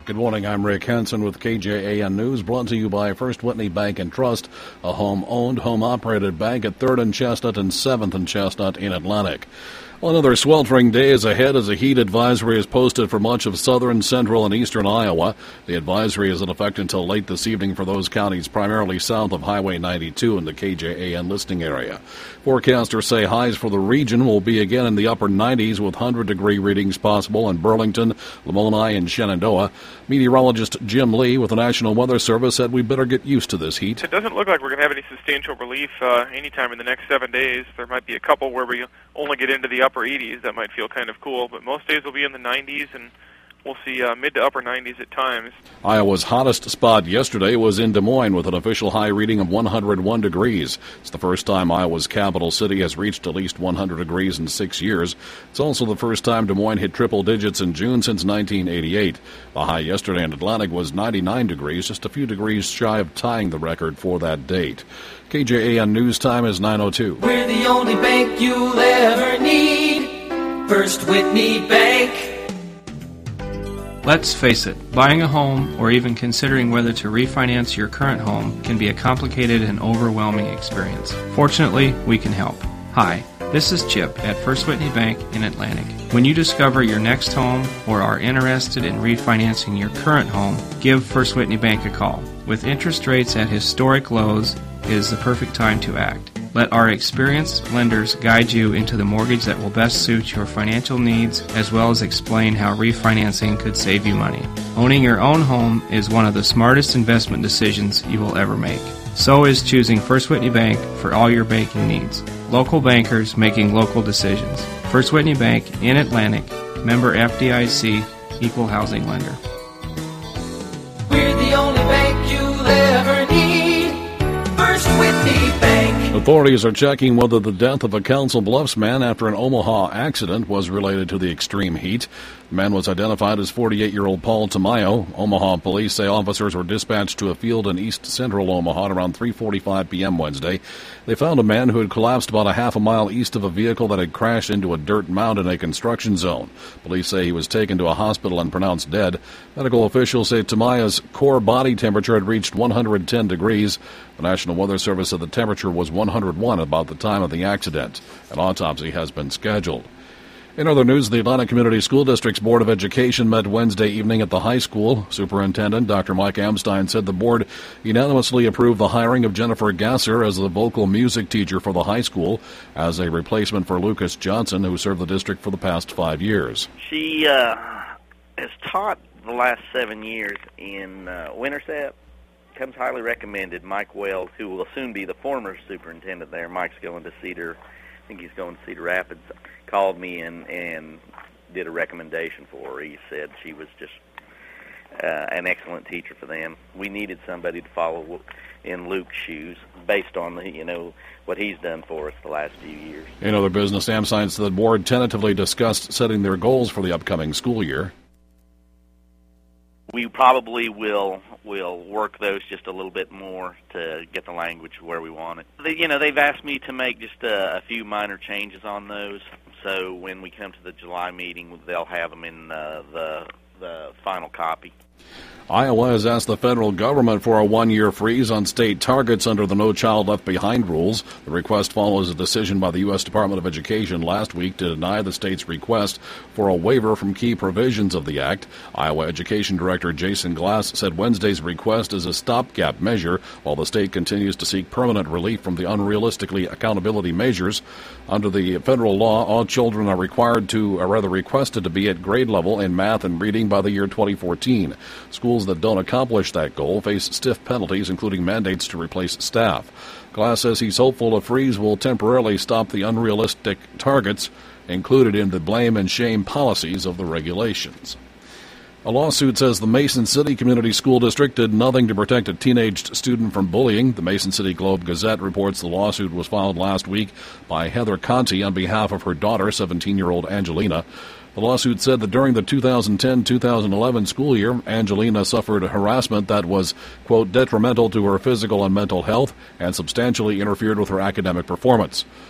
Good morning, I'm Rick Hansen with KJAN News, brought to you by First Whitney Bank and Trust, a home-owned, home-operated bank at 3rd and Chestnut and 7th and Chestnut in Atlantic. Well, another sweltering day is ahead as a heat advisory is posted for much of southern, central, and eastern Iowa. The advisory is in effect until late this evening for those counties primarily south of Highway 92 in the KJAN listing area. Forecasters say highs for the region will be again in the upper 90s with 100-degree readings possible in Burlington, Lamoni, and Shenandoah. Meteorologist Jim Lee with the National Weather Service said we better get used to this heat. It doesn't look like we're going to have any substantial relief anytime in the next 7 days. There might be a couple where we only get into the upper 80s. That might feel kind of cool, but most days will be in the 90s, and we'll see mid to upper 90s at times. Iowa's hottest spot yesterday was in Des Moines with an official high reading of 101 degrees. It's the first time Iowa's capital city has reached at least 100 degrees in 6 years. It's also the first time Des Moines hit triple digits in June since 1988. The high yesterday in Atlantic was 99 degrees, just a few degrees shy of tying the record for that date. KJAN News Time is 9:02. We're the only bank you'll ever need. First Whitney Bank. Let's face it, buying a home or even considering whether to refinance your current home can be a complicated and overwhelming experience. Fortunately, we can help. Hi, this is Chip at First Whitney Bank in Atlantic. When you discover your next home or are interested in refinancing your current home, give First Whitney Bank a call. With interest rates at historic lows, it is the perfect time to act. Let our experienced lenders guide you into the mortgage that will best suit your financial needs, as well as explain how refinancing could save you money. Owning your own home is one of the smartest investment decisions you will ever make. So is choosing First Whitney Bank for all your banking needs. Local bankers making local decisions. First Whitney Bank in Atlantic, member FDIC, equal housing lender. We're the only bank you'll ever need. First Whitney Bank. Authorities are checking whether the death of a Council Bluffs man after an Omaha accident was related to the extreme heat. The man was identified as 48-year-old Paul Tamayo. Omaha police say officers were dispatched to a field in east central Omaha at around 3:45 p.m. Wednesday. They found a man who had collapsed about a half a mile east of a vehicle that had crashed into a dirt mound in a construction zone. Police say he was taken to a hospital and pronounced dead. Medical officials say Tamayo's core body temperature had reached 110 degrees. The National Weather Service said the temperature was 101 about the time of the accident. An autopsy has been scheduled. In other news, the Atlantic Community School District's Board of Education met Wednesday evening at the high school. Superintendent Dr. Mike Amstein said the board unanimously approved the hiring of Jennifer Gasser as the vocal music teacher for the high school as a replacement for Lucas Johnson, who served the district for the past 5 years. She has taught the last 7 years in Winterset. Comes highly recommended. Mike Wells, who will soon be the former superintendent there, Mike's going to Cedar, I think he's going to Cedar Rapids, called me and did a recommendation for her. He said she was just an excellent teacher for them. We needed somebody to follow in Luke's shoes based on what he's done for us the last few years. In other business, Amstein said the board tentatively discussed setting their goals for the upcoming school year. We probably will work those just a little bit more to get the language where we want it. They've asked me to make just a few minor changes on those, so when we come to the July meeting, they'll have them in the final copy. Iowa has asked the federal government for a one-year freeze on state targets under the No Child Left Behind rules. The request follows a decision by the U.S. Department of Education last week to deny the state's request for a waiver from key provisions of the act. Iowa Education Director Jason Glass said Wednesday's request is a stopgap measure while the state continues to seek permanent relief from the unrealistically accountability measures. Under the federal law, all children are required requested to be at grade level in math and reading by the year 2014. Schools that don't accomplish that goal face stiff penalties, including mandates to replace staff. Glass says he's hopeful a freeze will temporarily stop the unrealistic targets included in the blame and shame policies of the regulations. A lawsuit says the Mason City Community School District did nothing to protect a teenage student from bullying. The Mason City Globe-Gazette reports the lawsuit was filed last week by Heather Conti on behalf of her daughter, 17-year-old Angelina. The lawsuit said that during the 2010-2011 school year, Angelina suffered harassment that was, quote, detrimental to her physical and mental health and substantially interfered with her academic performance.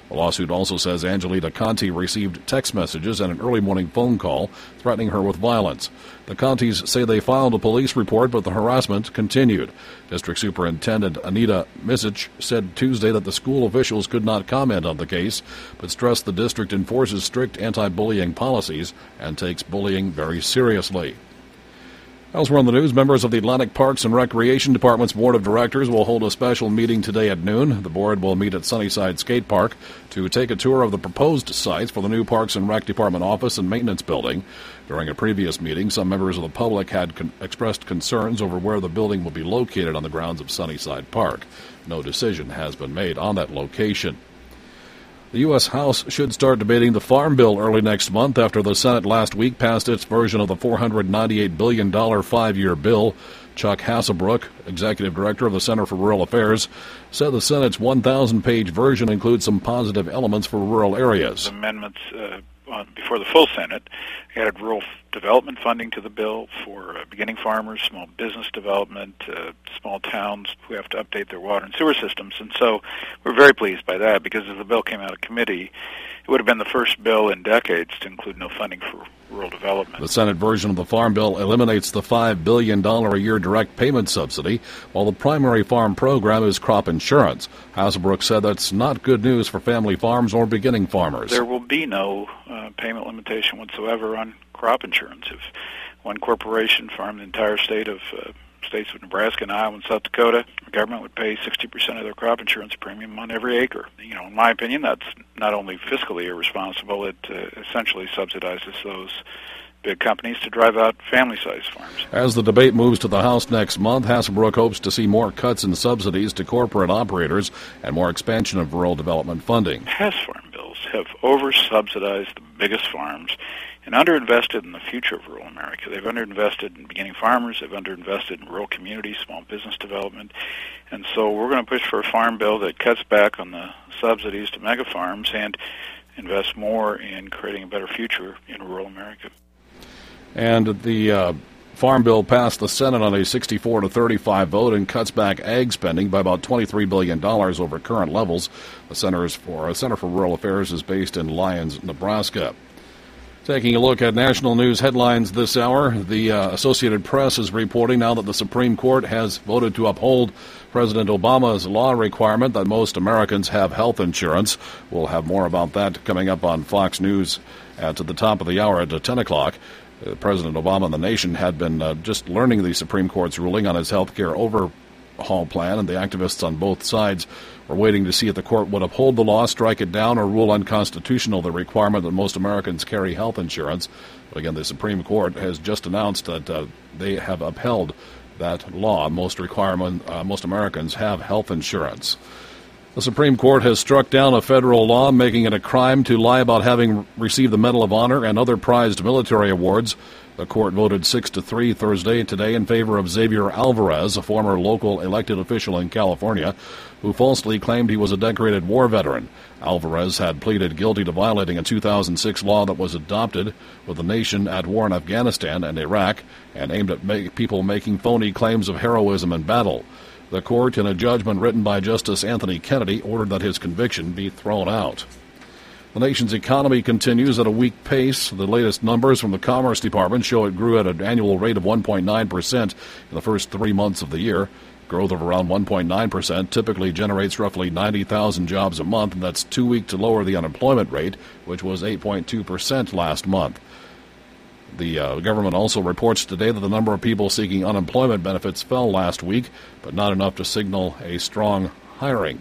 The lawsuit also says Angelita Conti received text messages and an early morning phone call threatening her with violence. The Contis say they filed a police report, but the harassment continued. District Superintendent Anita Misic said Tuesday that the school officials could not comment on the case, but stressed the district enforces strict anti-bullying policies and takes bullying very seriously. Elsewhere in the news, members of the Atlantic Parks and Recreation Department's Board of Directors will hold a special meeting today at noon. The board will meet at Sunnyside Skate Park to take a tour of the proposed sites for the new Parks and Rec Department office and maintenance building. During a previous meeting, some members of the public had expressed concerns over where the building will be located on the grounds of Sunnyside Park. No decision has been made on that location. The U.S. House should start debating the Farm Bill early next month after the Senate last week passed its version of the $498 billion five-year bill. Chuck Hasselbrook, executive director of the Center for Rural Affairs, said the Senate's 1,000-page version includes some positive elements for rural areas. Amendments before the full Senate added rural development funding to the bill for beginning farmers, small business development, small towns who have to update their water and sewer systems. And so we're very pleased by that, because as the bill came out of committee, it would have been the first bill in decades to include no funding for rural development. The Senate version of the Farm Bill eliminates the $5 billion a year direct payment subsidy, while the primary farm program is crop insurance. Hasselbrook said that's not good news for family farms or beginning farmers. There will be no payment limitation whatsoever on crop insurance. If one corporation farmed the entire states of Nebraska and Iowa and South Dakota, the government would pay 60% of their crop insurance premium on every acre. In my opinion, that's not only fiscally irresponsible, it essentially subsidizes those big companies to drive out family-sized farms. As the debate moves to the House next month, Hasselbrook hopes to see more cuts in subsidies to corporate operators and more expansion of rural development funding. Past farm bills have over-subsidized the biggest farms and underinvested in the future of rural America. They've underinvested in beginning farmers, they've underinvested in rural communities, small business development, and so we're going to push for a farm bill that cuts back on the subsidies to mega farms and invests more in creating a better future in rural America. And the Farm Bill passed the Senate on a 64-35 vote and cuts back ag spending by about $23 billion over current levels. The Center for Rural Affairs is based in Lyons, Nebraska. Taking a look at national news headlines this hour, the Associated Press is reporting now that the Supreme Court has voted to uphold President Obama's law requirement that most Americans have health insurance. We'll have more about that coming up on Fox News at the top of the hour at 10 o'clock. President Obama and the nation had been just learning the Supreme Court's ruling on his health care overhaul plan, and the activists on both sides were waiting to see if the court would uphold the law, strike it down, or rule unconstitutional the requirement that most Americans carry health insurance. But again, the Supreme Court has just announced that they have upheld that law. Most Americans have health insurance. The Supreme Court has struck down a federal law making it a crime to lie about having received the Medal of Honor and other prized military awards. The court voted 6-3 Thursday today in favor of Xavier Alvarez, a former local elected official in California, who falsely claimed he was a decorated war veteran. Alvarez had pleaded guilty to violating a 2006 law that was adopted with the nation at war in Afghanistan and Iraq and aimed at people making phony claims of heroism in battle. The court, in a judgment written by Justice Anthony Kennedy, ordered that his conviction be thrown out. The nation's economy continues at a weak pace. The latest numbers from the Commerce Department show it grew at an annual rate of 1.9% in the first 3 months of the year. Growth of around 1.9% typically generates roughly 90,000 jobs a month, and that's too weak to lower the unemployment rate, which was 8.2% last month. The government also reports today that the number of people seeking unemployment benefits fell last week, but not enough to signal a strong hiring.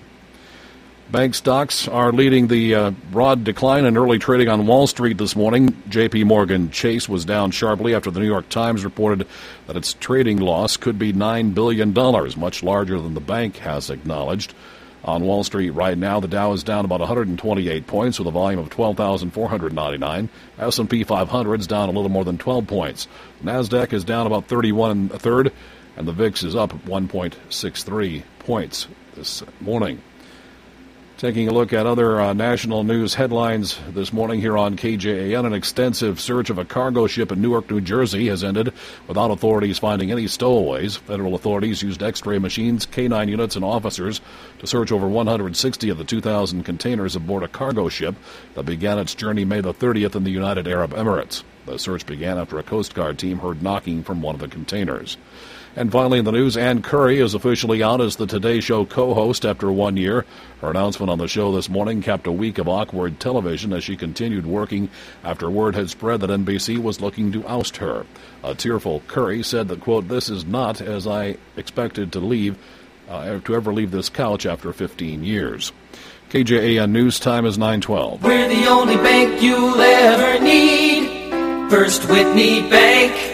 Bank stocks are leading the broad decline in early trading on Wall Street this morning. J.P. Morgan Chase was down sharply after the New York Times reported that its trading loss could be $9 billion, much larger than the bank has acknowledged. On Wall Street right now, the Dow is down about 128 points with a volume of 12,499. S&P 500 is down a little more than 12 points. NASDAQ is down about 31 1/3, and the VIX is up 1.63 points this morning. Taking a look at other national news headlines this morning here on KJAN, an extensive search of a cargo ship in Newark, New Jersey has ended without authorities finding any stowaways. Federal authorities used X-ray machines, K-9 units, and officers to search over 160 of the 2,000 containers aboard a cargo ship that began its journey May the 30th in the United Arab Emirates. The search began after a Coast Guard team heard knocking from one of the containers. And finally in the news, Ann Curry is officially out as the Today Show co-host after 1 year. Her announcement on the show this morning capped a week of awkward television as she continued working after word had spread that NBC was looking to oust her. A tearful Curry said that, quote, "This is not as I expected to ever leave this couch after 15 years. KJAN News Time is 9:12. We're the only bank you'll ever need. First Whitney Bank.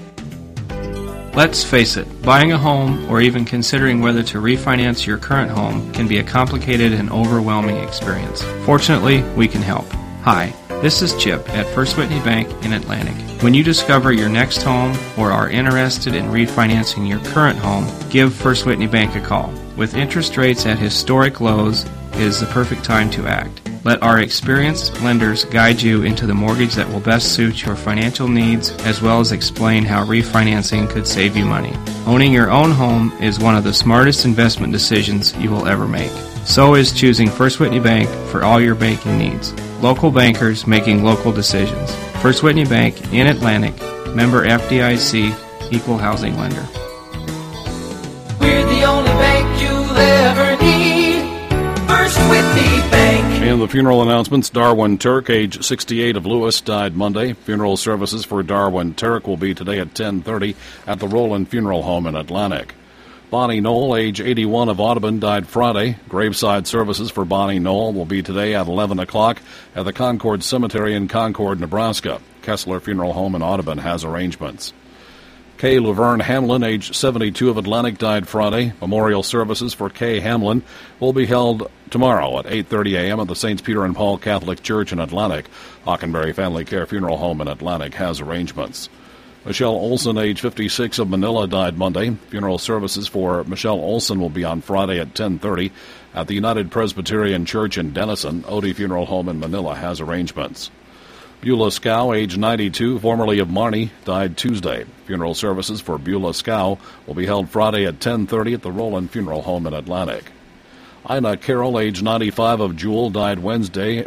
Let's face it, buying a home or even considering whether to refinance your current home can be a complicated and overwhelming experience. Fortunately, we can help. Hi, this is Chip at First Whitney Bank in Atlantic. When you discover your next home or are interested in refinancing your current home, give First Whitney Bank a call. With interest rates at historic lows, it is the perfect time to act. Let our experienced lenders guide you into the mortgage that will best suit your financial needs, as well as explain how refinancing could save you money. Owning your own home is one of the smartest investment decisions you will ever make. So is choosing First Whitney Bank for all your banking needs. Local bankers making local decisions. First Whitney Bank in Atlantic, member FDIC, equal housing lender. We're the only bank you'll ever need. First Whitney Bank. In the funeral announcements, Darwin Turk, age 68 of Lewis, died Monday. Funeral services for Darwin Turk will be today at 10:30 at the Roland Funeral Home in Atlantic. Bonnie Knoll, age 81 of Audubon, died Friday. Graveside services for Bonnie Knoll will be today at 11 o'clock at the Concord Cemetery in Concord, Nebraska. Kessler Funeral Home in Audubon has arrangements. Kay Laverne Hamlin, age 72 of Atlantic, died Friday. Memorial services for Kay Hamlin will be held tomorrow at 8:30 a.m. at the St. Peter and Paul Catholic Church in Atlantic. Hockenberry Family Care Funeral Home in Atlantic has arrangements. Michelle Olson, age 56 of Manila, died Monday. Funeral services for Michelle Olson will be on Friday at 10:30 at the United Presbyterian Church in Denison. Odie Funeral Home in Manila has arrangements. Beulah Scow, age 92, formerly of Marnie, died Tuesday. Funeral services for Beulah Scow will be held Friday at 10:30 at the Roland Funeral Home in Atlantic. Ina Carroll, age 95 of Jewel, died Wednesday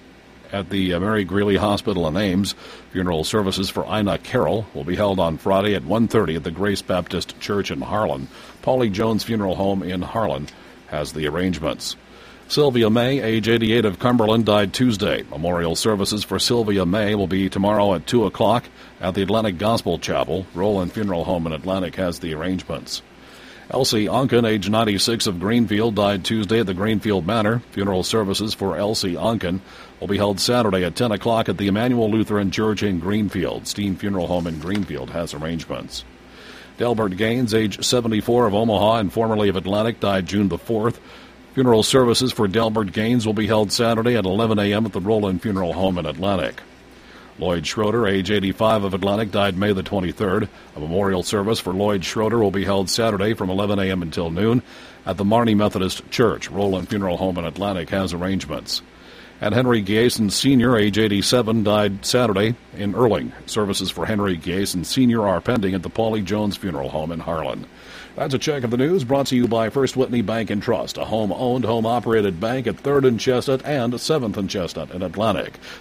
at the Mary Greeley Hospital in Ames. Funeral services for Ina Carroll will be held on Friday at 1:30 at the Grace Baptist Church in Harlan. Paulie Jones Funeral Home in Harlan has the arrangements. Sylvia May, age 88 of Cumberland, died Tuesday. Memorial services for Sylvia May will be tomorrow at 2 o'clock at the Atlantic Gospel Chapel. Roland Funeral Home in Atlantic has the arrangements. Elsie Onken, age 96 of Greenfield, died Tuesday at the Greenfield Manor. Funeral services for Elsie Onken will be held Saturday at 10 o'clock at the Emmanuel Lutheran Church in Greenfield. Steen Funeral Home in Greenfield has arrangements. Delbert Gaines, age 74 of Omaha and formerly of Atlantic, died June the 4th. Funeral services for Delbert Gaines will be held Saturday at 11 a.m. at the Roland Funeral Home in Atlantic. Lloyd Schroeder, age 85 of Atlantic, died May the 23rd. A memorial service for Lloyd Schroeder will be held Saturday from 11 a.m. until noon at the Marnie Methodist Church. Roland Funeral Home in Atlantic has arrangements. And Henry Gieson Sr., age 87, died Saturday in Erling. Services for Henry Gieson Sr. are pending at the Paulie Jones Funeral Home in Harlan. That's a check of the news brought to you by First Whitney Bank and Trust, a home-owned, home-operated bank at 3rd and Chestnut and 7th and Chestnut in Atlantic.